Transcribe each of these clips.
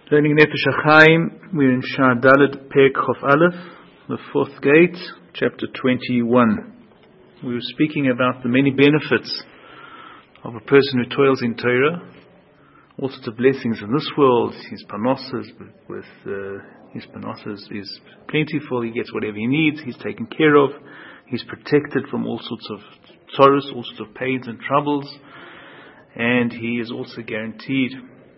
Learning Nefesh HaChaim, we're in Shah Daled Perek Chof Aleph, the fourth gate, chapter 21. We were speaking about the many benefits of a person who toils in Torah, all sorts of blessings in this world. His panosas, his panosas is plentiful. He gets whatever he needs. He's taken care of. He's protected from all sorts of sorrows, all sorts of pains and troubles, and he is also guaranteed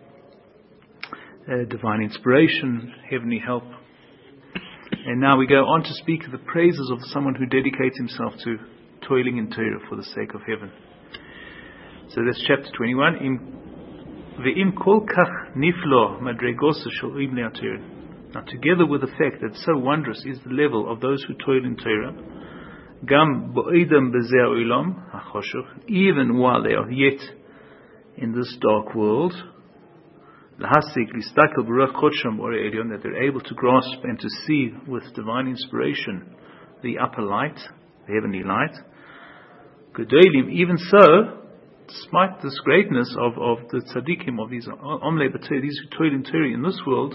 divine inspiration, heavenly help. And now we go on to speak of the praises of someone who dedicates himself to toiling in Torah for the sake of heaven. So that's chapter 21. Ve'im kol kach niflo madregos shel ibnei HaTorah. Now, together with the fact that so wondrous is the level of those who toil in Torah, gam bo'edam bezeh ha'olam ha'choshuch, even while they are yet in this dark world, that they're able to grasp and to see with divine inspiration the upper light, the heavenly light. Even so, despite this greatness of the tzaddikim, of these omlei b'Torah, these who toil in Torah in this world,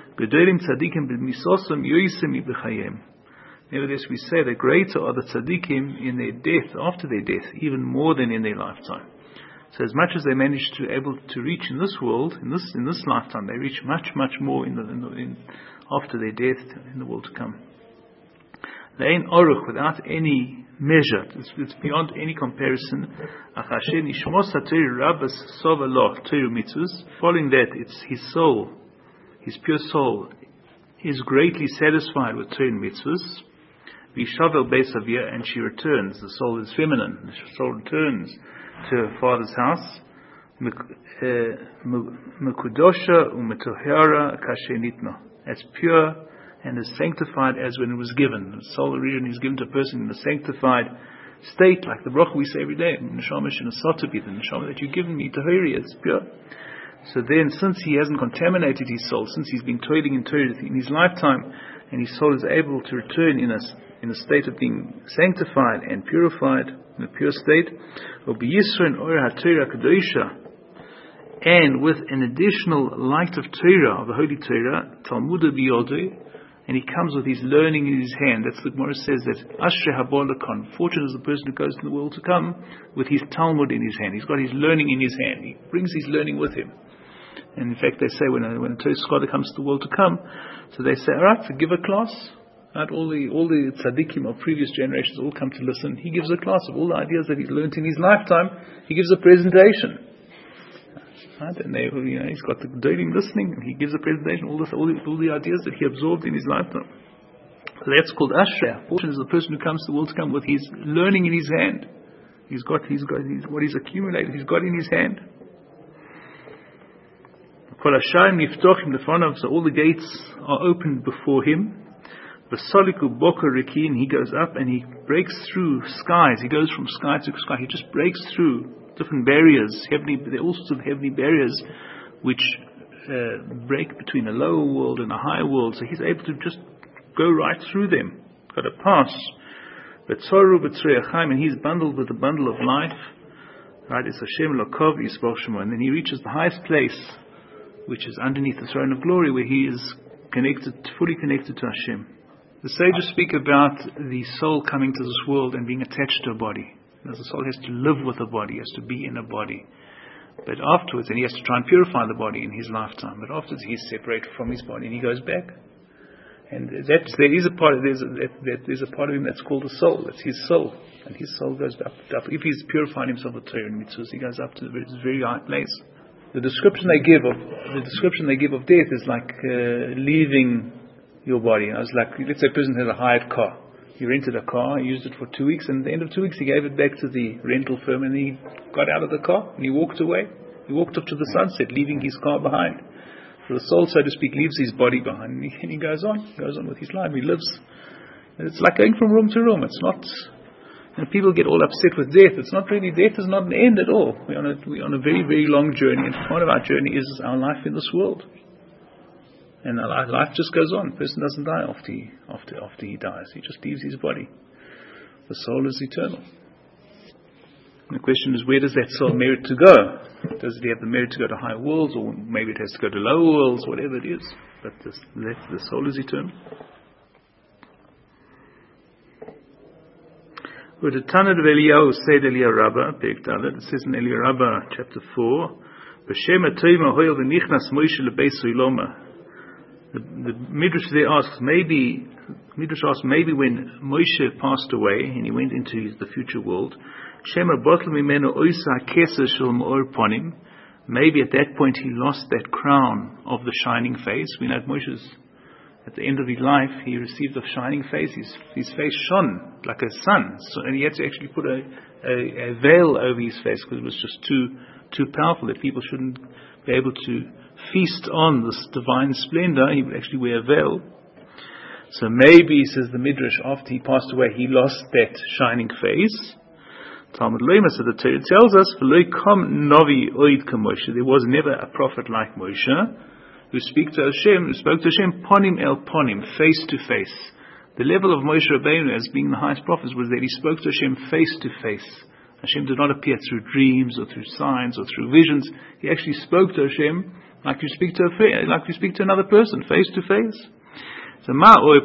nevertheless we say that greater are the tzaddikim in their death, after their death, even more than in their lifetime. So as much as they manage to able to reach in this world, in this lifetime, they reach much more in after their death in the world to come. They ain't oruch, without any measure. It's beyond any comparison. Following that, it's his soul, his pure soul, is greatly satisfied with Torah and mitzvahs. Vishavel beisavia, and she returns. The soul is feminine. The soul returns to her father's house. Mekudosha umetohara kashenitno, as pure and as sanctified as when it was given. The soul originally is given to a person in a sanctified state, like the bracha we say every day. Neshama shenasatabit, the neshama that you've given me, tahiri, it's pure. So then, since he hasn't contaminated his soul, since he's been toiling in Torah in his lifetime, and his soul is able to return in a state of being sanctified and purified, in a pure state, and with an additional light of Torah, of the Holy Torah, Talmud biyodei, and he comes with his learning in his hand. That's what Gemara says, that Ashrei habolakon, fortunate is the person who goes to the world to come with his Talmud in his hand. He's got his learning in his hand. He brings his learning with him. And in fact, they say when a Torah scholar comes to the world to come, so they say, all right, so give a class. Right, all the tzaddikim of previous generations all come to listen. He gives a class of all the ideas that he's learnt in his lifetime. He gives a presentation. Right, and he's got the daily listening, and he gives a presentation. All the ideas that he absorbed in his lifetime. So that's called Ashrei. Fortunate is the person who comes to the world to come with his learning in his hand. He's got what he's accumulated. He's got in his hand. So all the gates are opened before him. V'soliku boker rekin, he goes up and he breaks through skies. He goes from sky to sky. He just breaks through different barriers. There are all sorts of heavenly barriers which break between a lower world and a higher world. So he's able to just go right through them. Got a pass. And he's bundled with the bundle of life. Right, it's Hashem Lokov Yisbor Shemo. And then he reaches the highest place, which is underneath the throne of glory, where he is fully connected to Hashem. The sages speak about the soul coming to this world and being attached to a body. Because the soul has to live with a body, has to be in a body. But afterwards, and he has to try and purify the body in his lifetime. But afterwards, he's separated from his body and he goes back. And there's a part of him that's called the soul. That's his soul, and his soul goes up. If he's purified himself with Torah and mitzvahs, he goes up to this very high place. The description they give of death is like leaving your body. It's like, let's say a person has a hired car. He rented a car, he used it for 2 weeks, and at the end of 2 weeks he gave it back to the rental firm, and he got out of the car and he walked away. He walked up to the sunset, leaving his car behind. So the soul, so to speak, leaves his body behind, and he goes on with his life. He lives. And it's like going from room to room. It's not. And people get all upset with death. It's not really. Death is not an end at all. We're on a very, very long journey, and part of our journey is our life in this world. And our life just goes on. The person doesn't die after he dies. He just leaves his body. The soul is eternal. And the question is, where does that soul merit to go? Does it have the merit to go to higher worlds, or maybe it has to go to lower worlds, whatever it is. But the soul is eternal. With the Tanad of Eliyahu said Eliyahu Rabbah, it says in Eliyahu Rabbah chapter 4, B'Shem HaToima Hoyel V'Nichnas Moshe L'Beis Oiloma. The Midrash there asks, maybe when Moshe passed away and he went into the future world, Shema Botl Mimeno Oisa Keser Shel Me'or Ponim, maybe at that point he lost that crown of the shining face. We know at Moshe's, at the end of his life, he received a shining face. His face shone like a sun, and he had to actually put a veil over his face because it was just too powerful that people shouldn't be able to feast on this divine splendor. He would actually wear a veil. So maybe, says the Midrash, after he passed away, he lost that shining face. Talmud Lema, so the Torah tells us, there was never a prophet like Moshe who spoke to Hashem, ponim el ponim, face to face. The level of Moshe Rabbeinu as being the highest prophet was that he spoke to Hashem face to face. Hashem did not appear through dreams or through signs or through visions. He actually spoke to Hashem like you speak to another person, face to face. So now, if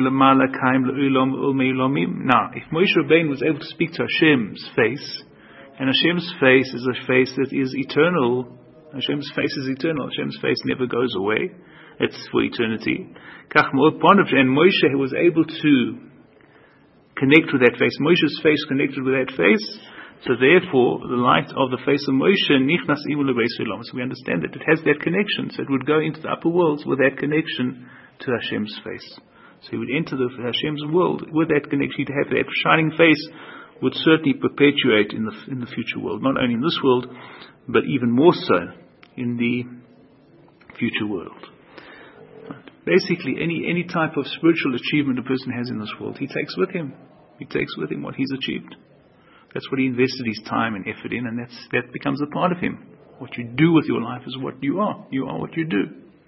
Moshe Rabbeinu was able to speak to Hashem's face, and Hashem's face is a face that is eternal, Hashem's face is eternal, Hashem's face never goes away, it's for eternity. And Moshe was able to connect with that face. Moshe's face connected with that face, so therefore the light of the face of Moshe nichnas imu lebeis olam. So we understand that it has that connection, so it would go into the upper worlds with that connection to Hashem's face. So he would enter the Hashem's world with that connection. To have that shining face would certainly perpetuate in the future world, not only in this world, but even more so in the future world. Basically, any type of spiritual achievement a person has in this world, he takes with him. He takes with him what he's achieved. That's what he invested his time and effort in, and that becomes a part of him. What you do with your life is what you are. You are what you do.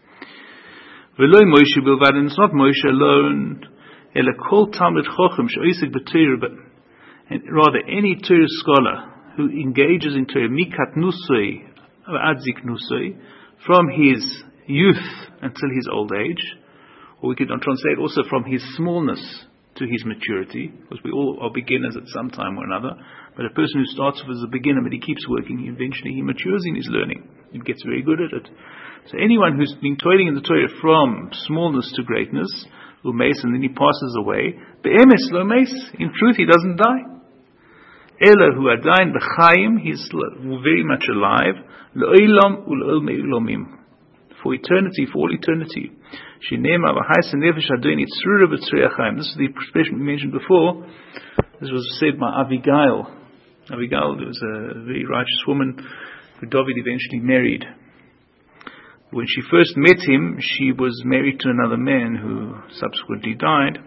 V'lo Moshe bilvad, and it's not Moshe alone. Ela kol talmid chochem she'osek b'Torah, but rather any Torah scholar who engages in Torah mikat nusoi ad ziknusoi, from his youth until his old age, or we could translate also from his smallness to his maturity, because we all are beginners at some time or another. But a person who starts off as a beginner, but he keeps working, eventually he matures in his learning. He gets very good at it. So anyone who's been toiling in the Torah from smallness to greatness, umeis, and then he passes away, be'emes lo meis, in truth he doesn't die. Ela hu adayin b'chaim, he's still very much alive, lo'ilam ul'ol me'ilomim, for eternity, for all eternity. Shinema v'hais nefesh adoin itzrura b'tzriachayim. This is the expression we mentioned before. This was said by Abigail. Abigail was a very righteous woman who David eventually married. When she first met him, she was married to another man who subsequently died.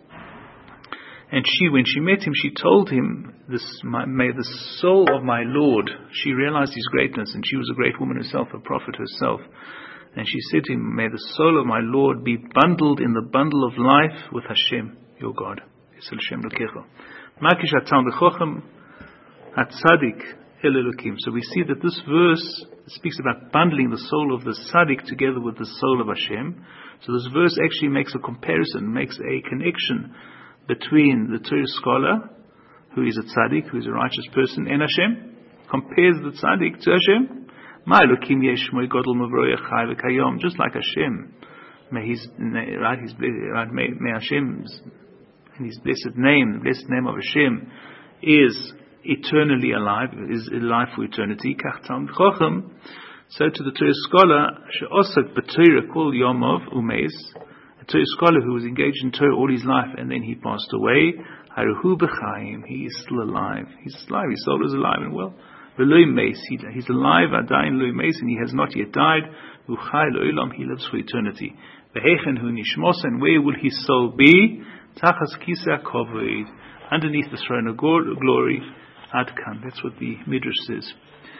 And when she met him, she told him, may the soul of my Lord, she realized his greatness, and she was a great woman herself, a prophet herself. And she said to him, may the soul of my Lord be bundled in the bundle of life with Hashem, your God. So we see that this verse speaks about bundling the soul of the tzaddik together with the soul of Hashem. So this verse actually makes a comparison, makes a connection between the Torah scholar, who is a tzaddik, who is a righteous person, and Hashem. Compares the tzaddik to Hashem. Just like Hashem, may Hashem's and His blessed name, the blessed name of Hashem, is eternally alive, is alive for eternity. So to the Torah scholar, a Torah scholar who was engaged in Torah all his life and then he passed away, he is still alive. He's alive. His soul is alive and well. He's alive, and he has not yet died. He lives for eternity. And where will his soul be? Underneath the throne of glory. That's what the Midrash says.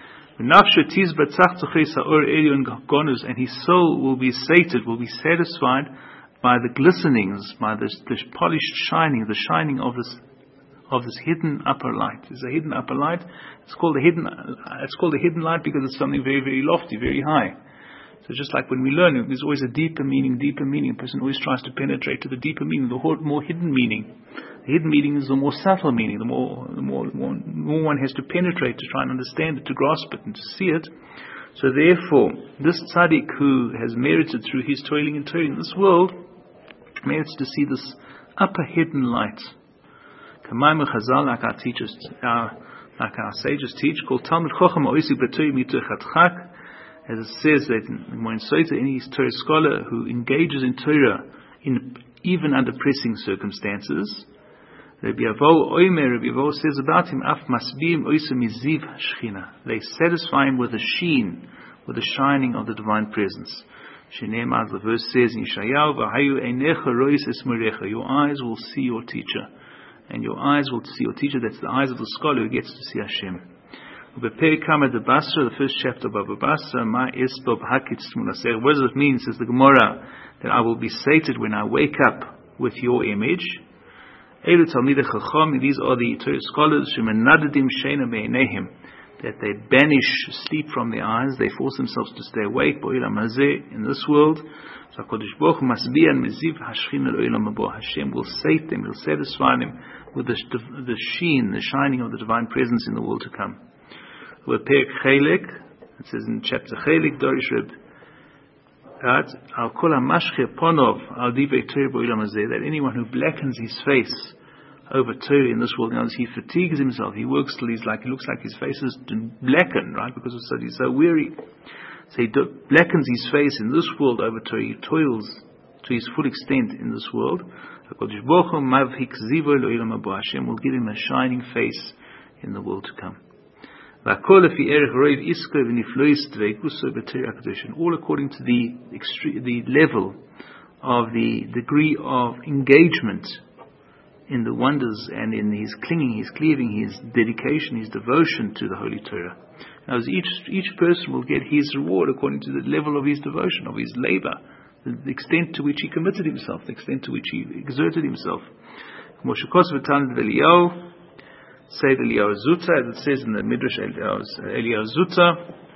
And his soul will be sated, will be satisfied by the glistenings, by the polished shining, the shining of of this hidden upper light. There's a hidden upper light. It's called a hidden light because it's something very, very lofty, very high. So just like when we learn, there's always a deeper meaning. A person always tries to penetrate to the deeper meaning, the more hidden meaning. The hidden meaning is the more subtle meaning. The more one has to penetrate to try and understand it, to grasp it, and to see it. So therefore, this tzaddik who has merited through his toiling and toiling in this world, merits to see this upper hidden light. Kamayim Chazal, like our teachers, like our sages teach, called Talmud Chacham Oisik B'Torah Mituch Hatchak. As it says that Moin Soita, any Torah scholar who engages in Torah even under pressing circumstances, Rabbi Avo says about him, Af Masbim Oisa Miziv Shechina. They satisfy him with the sheen, with the shining of the divine presence. Shene'emar, the verse says in Yeshayahu, V'hayu einecha rois es morecha. Your eyes will see your teacher, and your eyes will see your teacher. That's the eyes of the scholar who gets to see Hashem. The first chapter of Baba Basra, what does it mean? Says the Gemara, that I will be sated when I wake up with your image. These are the Torah scholars that they banish sleep from their eyes, they force themselves to stay awake in this world. So Hashem will sate them, will satisfy them with the sheen, the shining of the divine presence in the world to come. It says in chapter Chelik, Dorish Reb, that anyone who blackens his face over Torah in this world, he fatigues himself, he works till he looks like his face is blackened, right? Because he's so weary. So he blackens his face in this world over Torah, he toils to his full extent in this world. Hashem will give him a shining face in the world to come. All according to the level of the degree of engagement in the wonders and in his clinging, his cleaving, his dedication, his devotion to the Holy Torah. Now, each person will get his reward according to the level of his devotion, of his labor, the extent to which he committed himself, the extent to which he exerted himself. Say the Eliyahu Zuta, as it says in the Midrash Eliyahu Zuta.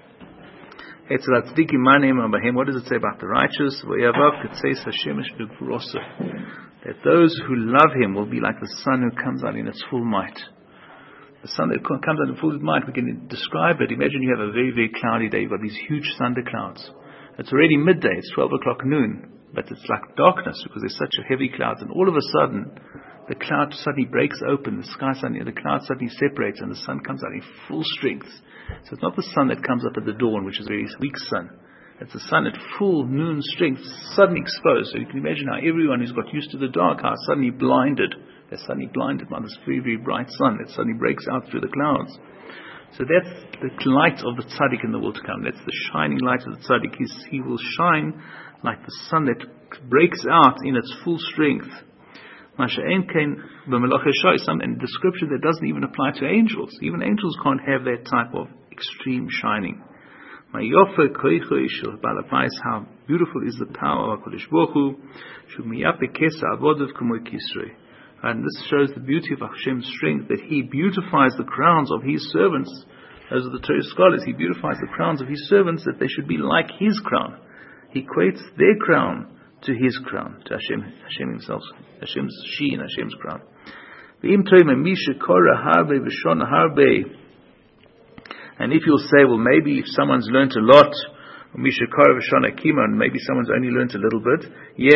What does it say about the righteous? That those who love him will be like the sun who comes out in its full might. The sun that comes out in full might, we can describe it. Imagine you have a very, very cloudy day. You've got these huge thunder clouds. It's already midday, it's 12 o'clock noon, but it's like darkness because there's such a heavy clouds, and all of a sudden the cloud suddenly breaks open, the cloud suddenly separates, and the sun comes out in full strength. So it's not the sun that comes up at the dawn, which is a very weak sun. It's the sun at full noon strength, suddenly exposed. So you can imagine how everyone who's got used to the dark, how suddenly blinded. They're suddenly blinded by this very, very bright sun that suddenly breaks out through the clouds. So that's the light of the tzaddik in the world to come. That's the shining light of the tzaddik. He will shine like the sun that breaks out in its full strength. And description that doesn't even apply to angels. Even angels can't have that type of extreme shining. How beautiful is the power of HaKadosh Baruch Hu. And this shows the beauty of Hashem's strength, that He beautifies the crowns of His servants. Those are the Torah scholars. He beautifies the crowns of His servants, that they should be like His crown. He equates their crown to His crown, to Hashem Himself, Hashem's sheen, Hashem's crown. And if you'll say, well, maybe if someone's learnt a lot, and maybe someone's only learnt a little bit,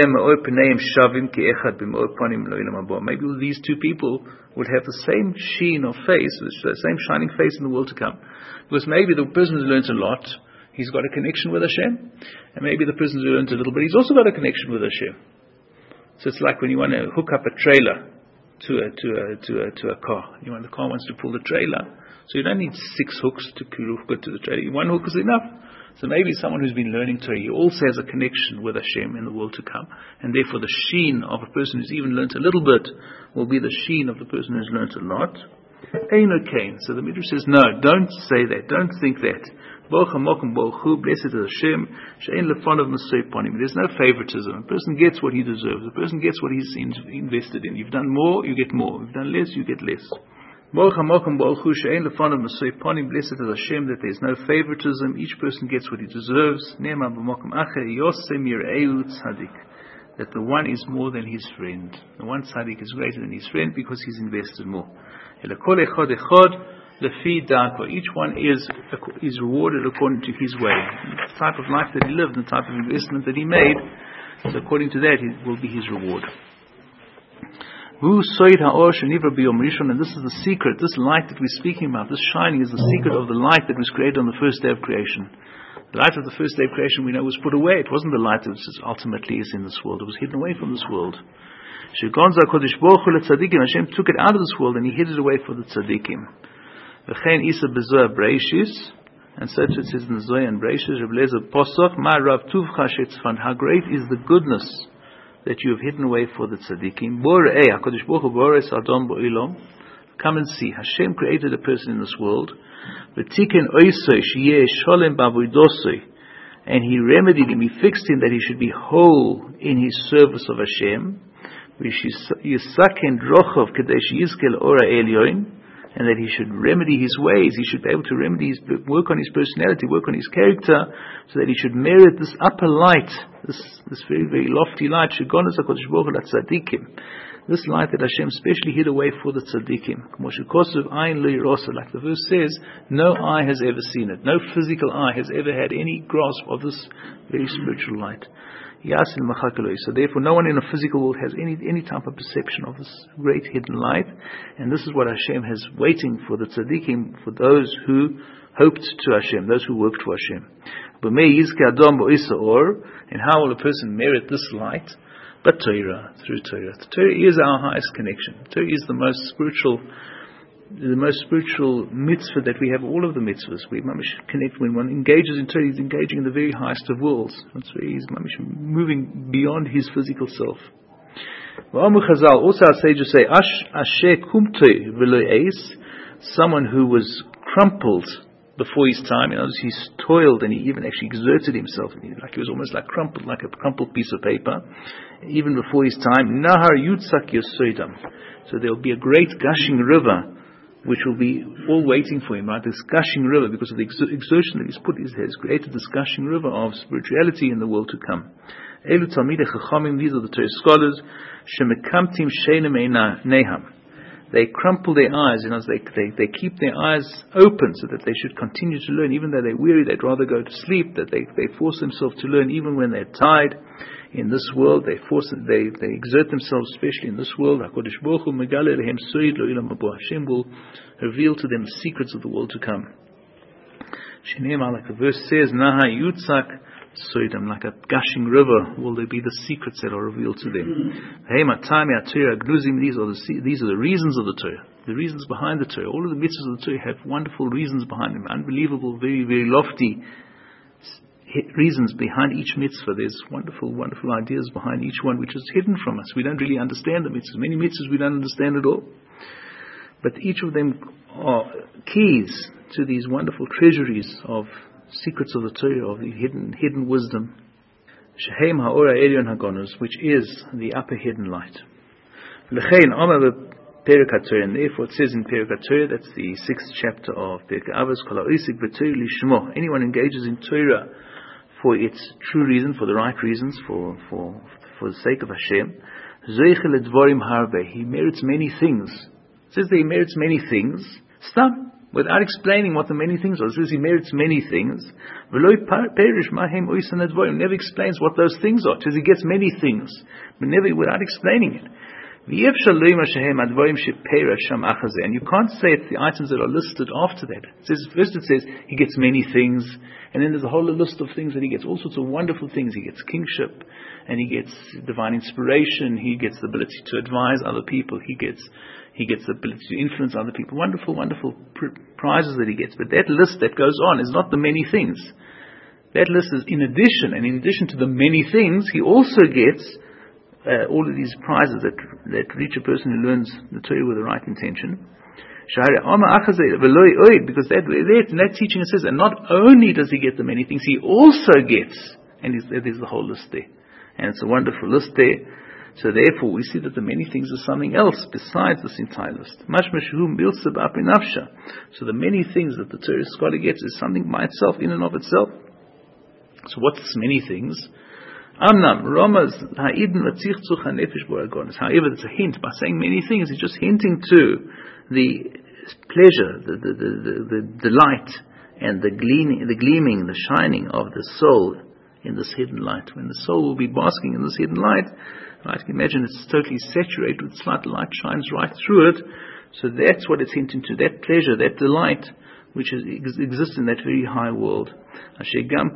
maybe these two people would have the same sheen of face, the same shining face in the world to come. Because maybe the person who's learnt a lot, he's got a connection with Hashem, and maybe the person who learnt a little bit, he's also got a connection with Hashem. So it's like when you want to hook up a trailer to a car. The car wants to pull the trailer, so you don't need 6 hooks to hook it to the trailer. 1 hook is enough. So maybe someone who's been learning Torah, he also has a connection with Hashem in the world to come, and therefore the sheen of a person who's even learnt a little bit will be the sheen of the person who's learnt a lot. Eino Kain. So the Midrash says, no, don't say that, don't think that. Baruch HaMokum Baruch Hu, blessed is Hashem, she'ein lefonav masei panim. There's no favoritism. A person gets what he deserves. A person gets what he's invested in. You've done more, you get more. You've done less, you get less. Baruch HaMokum Baruch Hu, she'ein lefonav masei panim. Blessed is Hashem, that there's no favoritism. Each person gets what he deserves. Ne'emar b'mokum acher yoseh mir'eu tzadik. That the one is more than his friend. The one tzaddik is greater than his friend because he's invested more. Elakol echad echad. Each one is rewarded according to his way. The type of life that he lived, the type of investment that he made, so according to that, it will be his reward. And this is the secret, this light that we're speaking about, this shining is the secret of the light that was created on the first day of creation. The light of the first day of creation, we know, was put away. It wasn't the light that ultimately is in this world. It was hidden away from this world. Hashem took it out of this world and he hid it away for the tzaddikim. And so it says in the Zohar and Breishis, how great is the goodness that you have hidden away for the tzaddikim. Come and see, Hashem created a person in this world, and he remedied him, he fixed him that he should be whole in his service of Hashem, and that he should remedy his ways, he should be able to work on his personality, work on his character, so that he should merit this upper light, this very, very lofty light, this light that Hashem specially hid away for the tzaddikim. Like the verse says, no eye has ever seen it, no physical eye has ever had any grasp of this very spiritual light. So therefore no one in a physical world has any type of perception of this great hidden light, and this is what Hashem has waiting for the tzaddikim, for those who hoped to Hashem, those who worked for Hashem. And how will a person merit this light? But Torah, through Torah. Torah is our highest connection. Torah is the most spiritual mitzvah that we have. All of the mitzvahs we connect. When one engages in Torah, he's engaging in the very highest of worlds. He's moving beyond his physical self. Also our sages say, someone who was crumpled before his time, he's toiled and he even actually exerted himself, like he was almost like a crumpled piece of paper, even before his time. Nahar Yutzak Yosoidam. So there will be a great gushing river which will be all waiting for him, right? This gushing river, because of the exertion that he's put, has created this gushing river of spirituality in the world to come. Elu Talmidei Chachamim, these are the Torah scholars, Shemekamtim Sheinem Neham. They crumple their eyes, they keep their eyes open so that they should continue to learn. Even though they're weary, they'd rather go to sleep, that they force themselves to learn even when they're tired. In this world, they exert themselves, especially in this world. HaKadosh Baruch Hu megale lehem soid lo ilam habo. Hashem will reveal to them the secrets of the world to come. Shneimah, like the verse says, Naha Yutzak Soidam, like a gushing river, will there be the secrets that are revealed to them. These are the reasons of the Torah, the reasons behind the Torah. All of the mitzvahs of the Torah have wonderful reasons behind them, unbelievable, very, very lofty reasons behind each mitzvah. There's wonderful, wonderful ideas behind each one, which is hidden from us. We don't really understand the mitzvahs. Many mitzvahs we don't understand at all. But each of them are keys to these wonderful treasuries of secrets of the Torah, of the hidden wisdom. Shehem ha'ora elyon hagonus, which is the upper hidden light. L'chein amar Perek HaTorah, and therefore it says in Perek HaTorah, that's the 6th chapter of Perek Avos, Kol ha'osik b'Torah lishmo. Anyone engages in Torah for its true reason, for the right reasons, for the sake of Hashem, zoiche ledvorim harbe. He merits many things. It says that he merits many things. Stop. Without explaining what the many things are. It says he merits many things. Never explains what those things are. It says he gets many things, but never without explaining it. And you can't say it's the items that are listed after that. First it says he gets many things, and then there's a whole list of things that he gets, all sorts of wonderful things. He gets kingship, and he gets divine inspiration, he gets the ability to advise other people, he gets the ability to influence other people. Wonderful, wonderful prizes that he gets. But that list that goes on is not the many things. That list is in addition, and in addition to the many things, he also gets all of these prizes that reach a person who learns the Torah with the right intention. Because that teaching it says, and not only does he get the many things, he also gets, and there's the whole list there. And it's a wonderful list there. So therefore we see that the many things are something else besides this entire list. So the many things that the Torah scholar gets is something by itself, in and of itself. So what's this many things? However, it's a hint. By saying many things, it's just hinting to the pleasure, the delight, and the gleaming, the shining of the soul in this hidden light. When the soul will be basking in this hidden light, right, you can imagine it's totally saturated with light. The light shines right through it. So that's what it's hinting to, that pleasure, that delight, which exists in that very high world. It's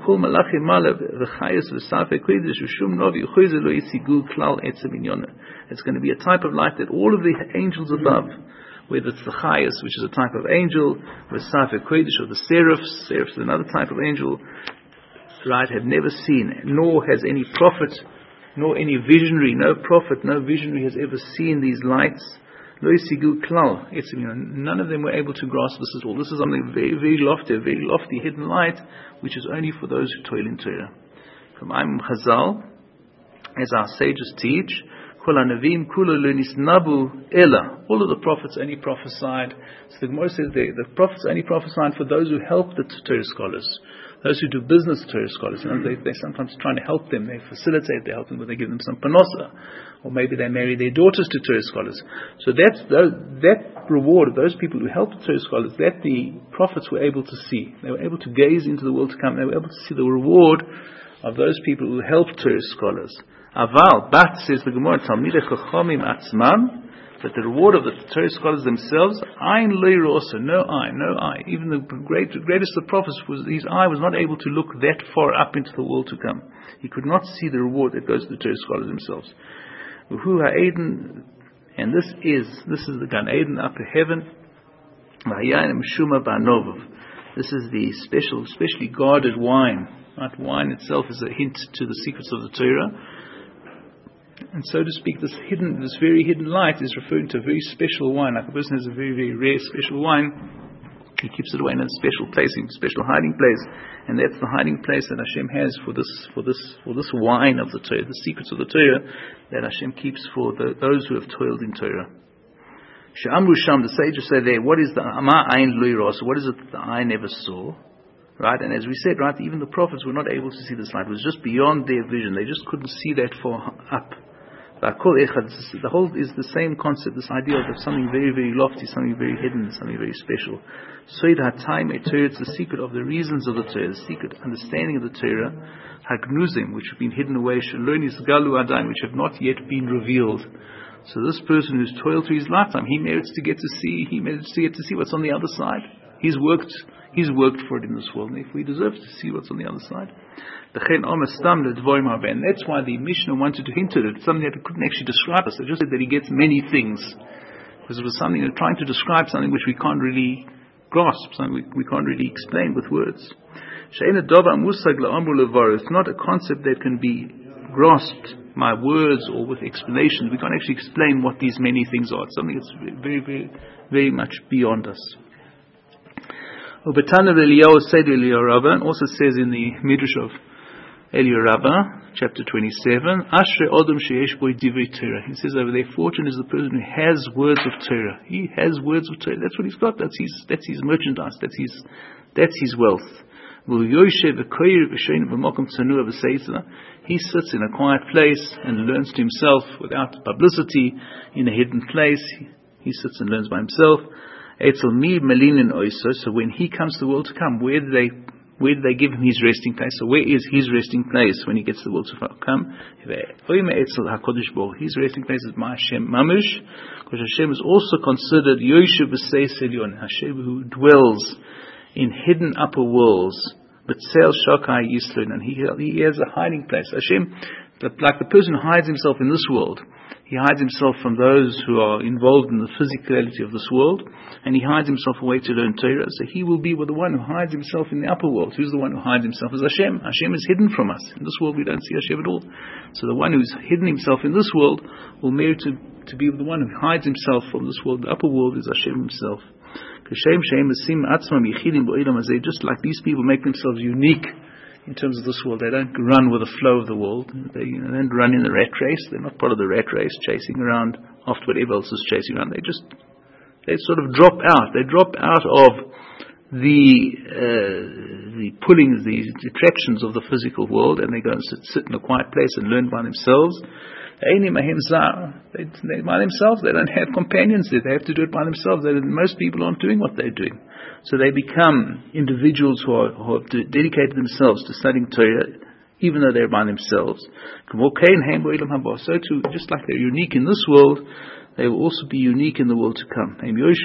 going to be a type of light that all of the angels above, whether it's the Chayas, which is a type of angel, or Safek Kodesh, or the Seraphs is another type of angel, right, have never seen, nor has any prophet, nor any visionary, no prophet, no visionary has ever seen these lights. None of them were able to grasp this at all. This is something very, very lofty hidden light, which is only for those who toil in Torah. From Imam Chazal, as our sages teach, all of the prophets only prophesied. So the Gemara says the prophets only prophesied for those who help the Torah scholars. Those who do business Torah scholars, they're sometimes trying to help them, they facilitate, they help them, but they give them some panosa, or maybe they marry their daughters to Torah scholars. So that reward of those people who helped the Torah scholars, that the prophets were able to see. They were able to gaze into the world to come. They were able to see the reward of those people who helped Torah scholars. Aval, but says the Gemara, Talmidei Chachamim atzmam, but the reward of the Torah scholars themselves, Ein Leir also, no eye. Even the greatest of the prophets, his eye was not able to look that far up into the world to come. He could not see the reward that goes to the Torah scholars themselves. Uhu ha'eden, and this is the Gan Eden, upper heaven. V'hayayin meshuma ba'novov. This is the specially guarded wine. Right? Wine itself is a hint to the secrets of the Torah. And so to speak, this very hidden light is referring to a very special wine. Like a person has a very, very rare special wine, he keeps it away in a special place, in a special hiding place, and that's the hiding place that Hashem has for this wine of the Torah, the secrets of the Torah that Hashem keeps for those who have toiled in Torah. She'amru Sham, the sages say there, what is the Ama Ein Lo Yira? So what is it that the eye never saw? Right, and as we said, right, even the prophets were not able to see this light. It was just beyond their vision. They just couldn't see that far up. The whole is the same concept, this idea of something very, very lofty, something very hidden, something very special. Soid HaTaim Torah, it's the secret of the reasons of the Torah, the secret understanding of the Torah, Hagnuzim, which have been hidden away, Shalonis Galu Adayim, which have not yet been revealed. So this person who's toiled through his lifetime, he merits to get to see what's on the other side. He's worked for it in this world, and if we deserve to see what's on the other side. And that's why the Mishnah wanted to hint at it, something that it couldn't actually describe us. It just said that he gets many things. Because it was something that trying to describe something which we can't really grasp, something we can't really explain with words. It's not a concept that can be grasped by words or with explanations. We can't actually explain what these many things are. It's something that's very, very, very much beyond us. Ubetana Eliyahu said Eliyahu Rabbah, and also says in the Midrash of Eliyahu Rabbah, chapter 27, Ashrei Odom sheyesh bo divrei Torah. He says over there, fortune is the person who has words of Torah. He has words of Torah. That's what he's got. That's his merchandise. That's his wealth. He sits in a quiet place and learns to himself without publicity in a hidden place. He sits and learns by himself. So when he comes to the world to come, where do they give him his resting place? So where is his resting place when he gets to the world to come? His resting place is my Hashem Mamish, because Hashem is also considered Yoshev B'Seis Elyon, Hashem who dwells in hidden upper worlds. But Sel Shakai Yislin, and he has a hiding place. Hashem, like the person who hides himself in this world, he hides himself from those who are involved in the physicality of this world, and he hides himself away to learn Torah. So he will be with the one who hides himself in the upper world. Who's the one who hides himself? Is Hashem. Hashem is hidden from us. In this world we don't see Hashem at all. So the one who's hidden himself in this world will merit to be with the one who hides himself from this world. The upper world is Hashem himself. Just like these people make themselves unique in terms of this world. They don't run with the flow of the world. They don't run in the rat race. They're not part of the rat race, chasing around after whatever else is chasing around. They sort of drop out. They drop out of the pullings, the attractions of the physical world, and they go and sit in a quiet place and learn by themselves. They by themselves. They don't have companions there. They have to do it by themselves. Most people aren't doing what they're doing. So they become individuals who have dedicated themselves to studying Torah, even though they're by themselves. So too, just like they're unique in this world, they will also be unique in the world to come. They alone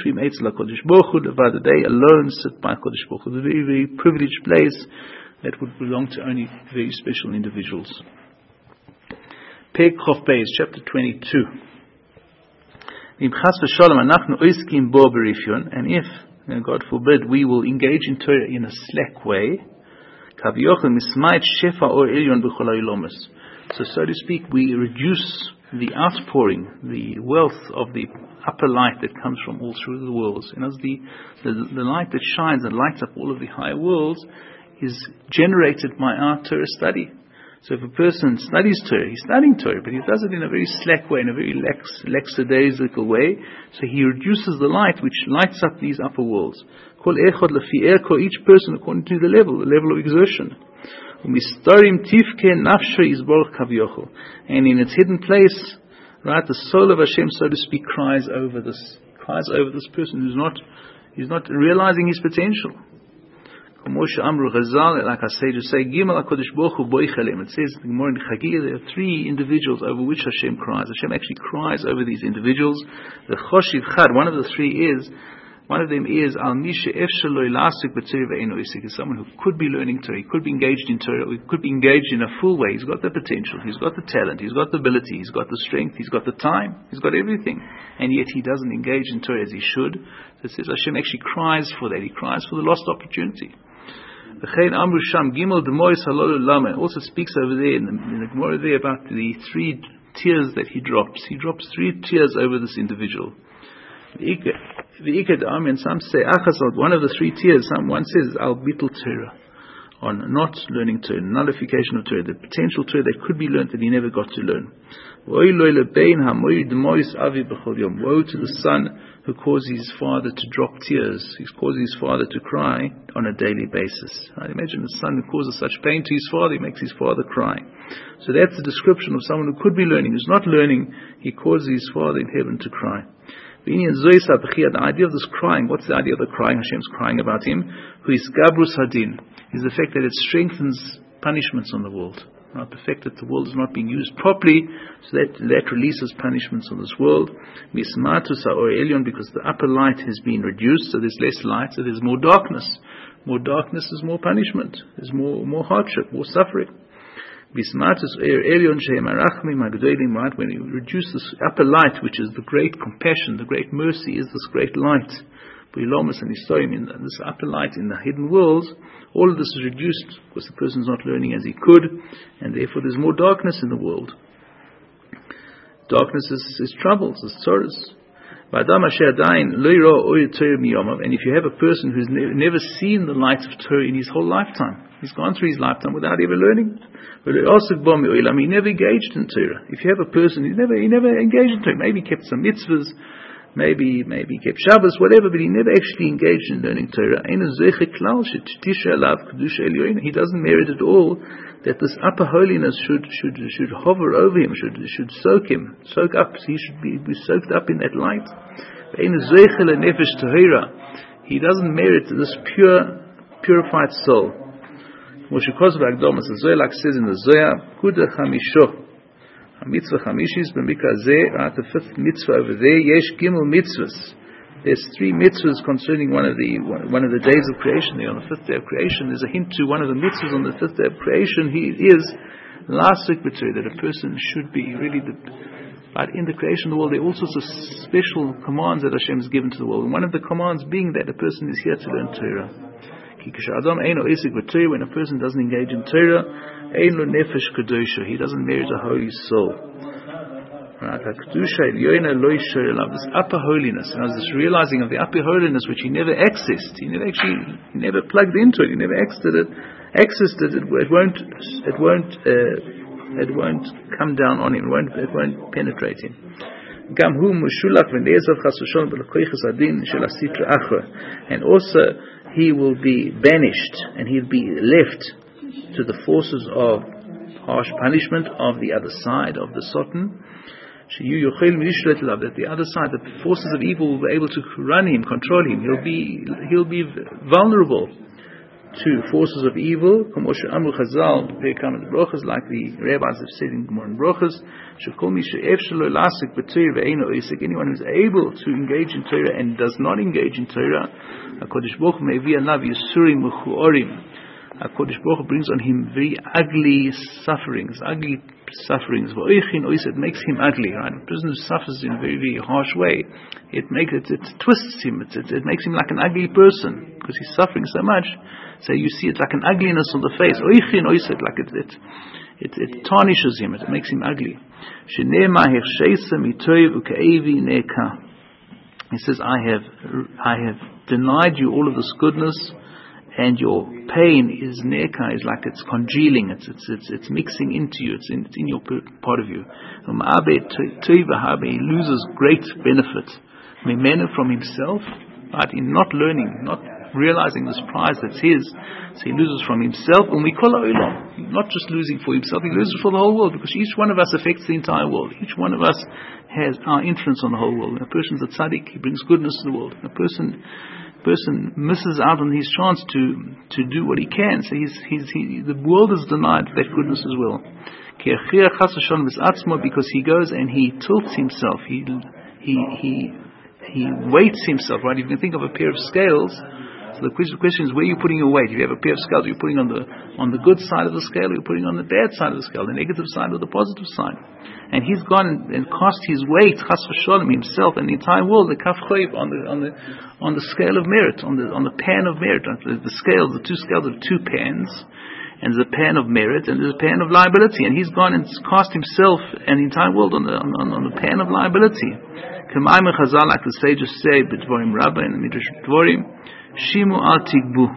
sit by Kodesh Baruch Hu, a very, very privileged place that would belong to only very special individuals. Peg Chof Beis, chapter 22. And if, God forbid, we will engage in Torah in a slack way, so to speak, we reduce the outpouring, the wealth of the upper light that comes from all through the worlds. And as the light that shines and lights up all of the higher worlds is generated by our Torah study. So if a person studies Torah, he's studying Torah, but he does it in a very slack way, in a very lackadaisical way. So he reduces the light which lights up these upper worlds. Each person according to the level of exertion. And in its hidden place, right, the soul of Hashem, so to speak, cries over this person who's not realizing his potential. Like our sages say, it says in the Gemara in Chagiga, there are three individuals over which Hashem cries. Hashem actually cries over these individuals. The Choshiv Chad, one of them is Al Misha Efshaloi Lasik B'Tzir Ve'eno Isik, is someone who could be learning Torah, he could be engaged in Torah, or he could be engaged in a full way. He's got the potential, he's got the talent, he's got the ability, he's got the strength, he's got the time, he's got everything, and yet he doesn't engage in Torah as he should. So it says Hashem actually cries for that. He cries for the lost opportunity. It also speaks over there in the Gemara there about the 3 tears that he drops. He drops 3 tears over this individual. And some say, one of the 3 tears, one says, Al Bittul Torah, on not learning Torah, nullification of Torah, the potential Torah that could be learned that he never got to learn. Woe to the son who causes his father to drop tears. He causes his father to cry on a daily basis. I imagine the son who causes such pain to his father, he makes his father cry. So that's the description of someone who could be learning, who's not learning. He causes his father in heaven to cry. The idea of this crying, what's the idea of the crying? Hashem's crying about him. Who is Gabrus Hadin, is the fact that it strengthens punishments on the world. Right? The fact that the world is not being used properly, so that releases punishments on this world. Mismatus or Elyon, because the upper light has been reduced, so there's less light, so there's more darkness. More darkness is more punishment. There's more hardship, more suffering. Bismatus Elyon Shemarachmim Agdolim, right? When you reduce this upper light, which is the great compassion, the great mercy, is this great light. Bilomus and Historim, in this upper light in the hidden worlds, all of this is reduced because the person is not learning as he could, and therefore there's more darkness in the world. Darkness is troubles, is sorrows. And if you have a person who's never seen the light of Torah in his whole lifetime, he's gone through his lifetime without ever learning, he never engaged in Torah. If you have a person who never engaged in Torah, maybe kept some mitzvahs, maybe kept Shabbos, whatever, but he never actually engaged in learning Torah. He doesn't merit at all that this upper holiness should hover over him, should soak up. He should be soaked up in that light. He doesn't merit this purified soul. Moshe Kozrak Domas, like says in the Zohar, Kuda Chamisho. Mitzvah Chamishis b'mikra zeh, the 5th mitzvah over there, Yesh Gimel mitzvahs. There's 3 mitzvahs concerning one of the days of creation. There on the 5th day of creation, there's a hint to one of the mitzvahs on the 5th day of creation. He is lasik b'tzur, that a person should be really but in the creation of the world, there are all sorts of special commands that Hashem has given to the world. And one of the commands being that a person is here to learn Torah. When a person doesn't engage in Torah, he doesn't merit a holy soul. Right? This upper holiness, this realizing of the upper holiness which he never accessed, he never plugged into it, he never accessed it. It won't come down on him. It won't penetrate him. And also he will be banished and he'll be left to the forces of harsh punishment of the other side of the Satan. That the other side, the forces of evil, will be able to run him, control him. He'll be vulnerable to forces of evil. Like the rabbis have said in Gemara and Brochas, anyone who's able to engage in Torah and does not engage in Torah, HaKadosh Baruch Hu brings on him very ugly sufferings. It makes him ugly, right? A person who suffers in a very, very harsh way, it twists him. It makes him like an ugly person because he's suffering so much. So you see it like an ugliness on the face. Like it tarnishes him. It makes him ugly. He says, I have denied you all of this goodness, and your pain is neka, is like it's congealing, it's mixing into you, it's in your part of you. He loses great benefit from himself, right? In not learning, not realizing this prize that's his, so he loses from himself. Not just losing for himself, he loses for the whole world, because each one of us affects the entire world. Each one of us has our influence on the whole world. A person's a tzaddik, he brings goodness to the world. A person misses out on his chance to do what he can. So the world is denied that goodness as well. Because he goes and he tilts himself. He weights himself. Right? If you can think of a pair of scales. So the question is, where are you putting your weight? If you have a pair of scales, are you putting on the good side of the scale, or are you putting on the bad side of the scale, the negative side or the positive side? And he's gone and cast his weight, chas v'sholem, himself and the entire world, the kaf choyv, on the scale of merit, on the pan of merit. The scales, the two scales of two pans, and there's a pan of merit and there's a pan of liability. And he's gone and cast himself and the entire world on the pan of liability. K'mayim Chazal, like the sages say, b'dvorim Rabbah in the Midrash Dvorim, Shimu al tigbu.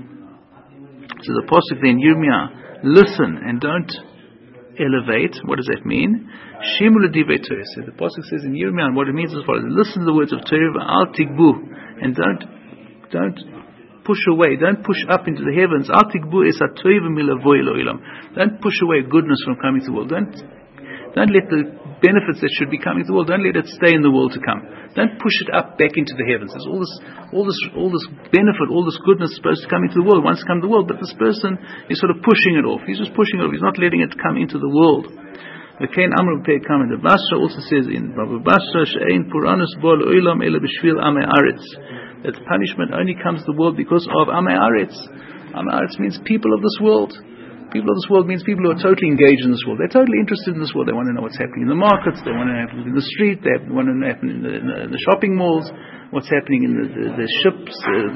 So the pasuk there in Yirmiyah, listen and don't elevate. What does that mean? Shimu l'divrei Torah. So the pasuk says in Yirmiyah, and what it means is as follows: listen to the words of Torah, al tigbu, and don't push away, don't push up into the heavens. Al tigbu es ha'torah milavoy lo'ilam. Don't push away goodness from coming to the world. Don't let the benefits that should be coming to the world, don't let it stay in the world to come. Don't push it up back into the heavens. There's all this benefit, all this goodness supposed to come into the world, wants to come to the world, but this person is sort of pushing it off. He's just pushing it off. He's not letting it come into the world. The Kain Amr Pei Kam in the Basra also says in Baba Basra, She'ein Puranus Bol Oilam Ela B'Shvil Amei Aretz, that punishment only comes to the world because of Amei Aretz. Amei Aretz means people of this world. People of this world means people who are totally engaged in this world. They're totally interested in this world. They want to know what's happening in the markets. They want to know what's happening in the street. They want to know what's happening in the shopping malls. What's happening in the ships,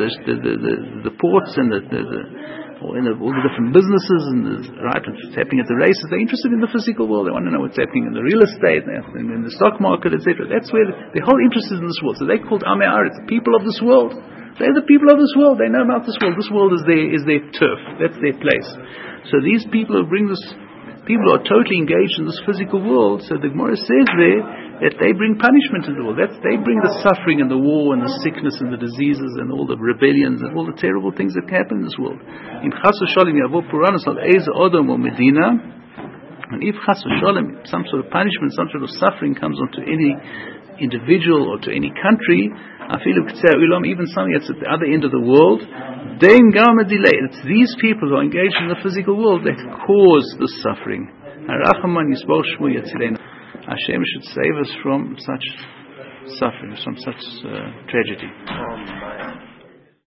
the ports, and all the different businesses, and what's happening at the races. They're interested in the physical world. They want to know what's happening in the real estate, in the stock market, etc. That's where their whole interest is in this world. So they're called Amei Aretz, the people of this world. They're the people of this world. They know about this world. This world is their turf. That's their place. So these people who people are totally engaged in this physical world. So the Gemara says there that they bring punishment into the world. They bring the suffering and the war and the sickness and the diseases and all the rebellions and all the terrible things that happen in this world. In Chas v'Shalom Yavo Puranos al Eza Odom or Medina, and if Chas v'Shalom, some sort of punishment, some sort of suffering comes onto any individual or to any country, even something that's at the other end of the world, it's these people who are engaged in the physical world that cause the suffering. Hashem should save us from such suffering, from such tragedy.